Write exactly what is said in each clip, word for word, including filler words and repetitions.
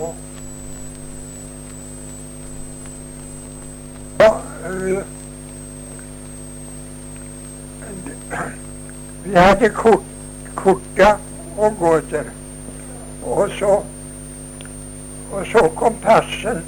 Og, ja, vi, vi hadde kort, korta å gå etter. Og så, og så kom passen.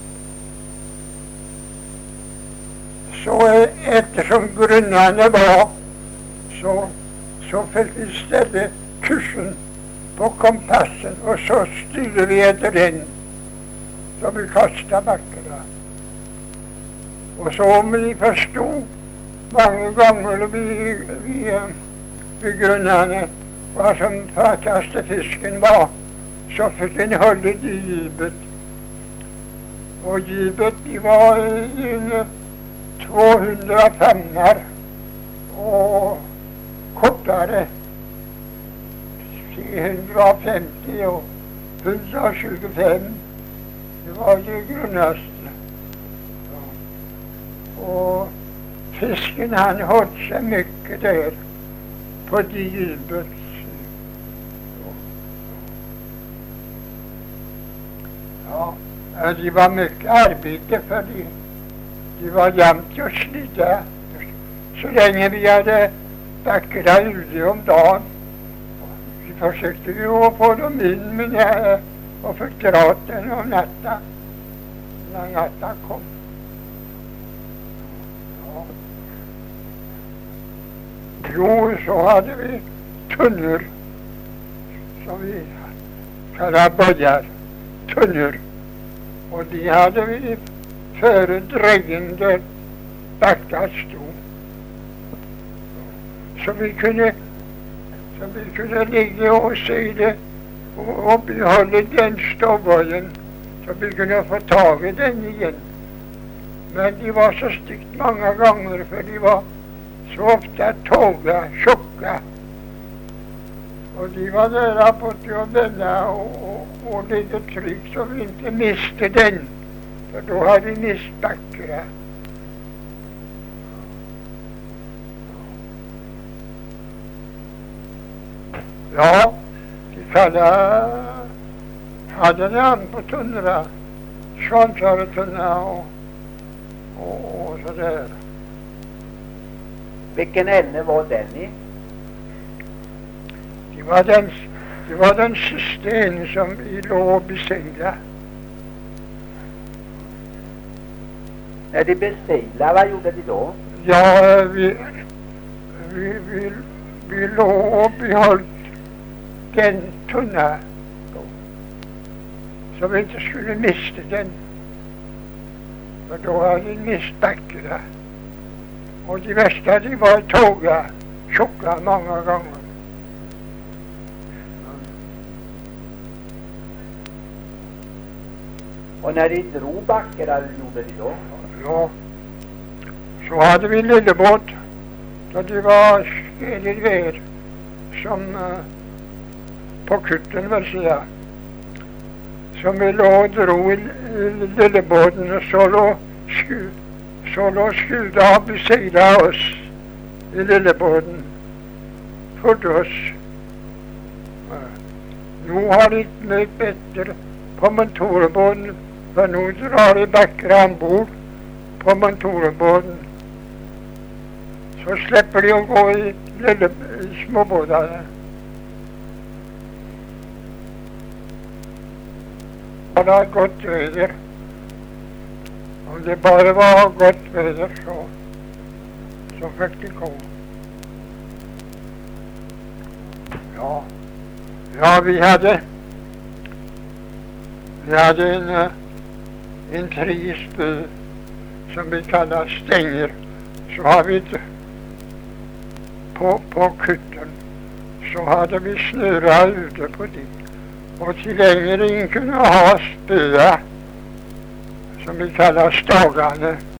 Så ettersom grunnene var, så, så fikk vi stelle kursen på kompassen, og så styrer vi etter den. Så vi kastet bakker da. Og så om vi forstod mange ganger vi, vi, vi grunnene hva som fattigste fisken var, så fikk en holde gibet. Og gibet, de var en to hundre femmer, og kortere tre hundre femti og hundre tjuefem. Det var det grunneste. Og fisken, han holdt seg mye der på gibet. Ja, de var mye arbeid, for de, de var jevnt og slidde. Så lenge vi hadde bakkere ute om dagen. Vi forsøkte jo å få dem inn, men jeg og fikk dratt den om natta. Når natta kom. Ja. Jo, så hadde vi tunner, som vi kaller bøyer. Tunner. Og de hadde vi før dreggen der bakka sto. Så vi kunne, så vi kunne ligge og se det og, og beholde den ståbøyen, så vi kunne få tag i den igjen. Men de var så stygt mange ganger, for de var så ofte toga, tjukka. Og de var der borte og vende og, og, og ligge trygg, så vi ikke miste den. For da hadde vi mist bakkere. Ja, de kaller, hadde navn på tunnere, skjønnsaretunner og, og, og så der. Hvilken ende var den i? Det var den, det var den siste enden som vi lå og besegla. Når de besegla, hva gjorde de da? Ja, vi, vi, vi, vi lå og beholdt den tunna, så vi ikke skulle miste den. For da hadde vi mistet bakkere. Og de verste, de var toga, tjukka mange ganger. Og når de dro bakker, hva gjorde de da? Ja, så hadde vi en lille båt, da de var skjeler vær, som uh, på kutten vil si. Som vi lå og dro i lille båten, og så lå sku, så lå skuda og besegla oss i lille båten, for oss. Uh, nå har de møtt bedre på motorbåten, for nå drar de bakker ombord på motorbåten. Så slipper de å gå i lille småbåtene. Det var godt veder. Om det bare var godt veder, så, så fikk de gå. Ja, ja vi hadde, vi hadde en, en trispø som vi kaller stenger. Så har vi på, på kutten, så hadde vi snøra ute på de. Og til lenger ingen kunne ha spøa, som vi kaller stagene.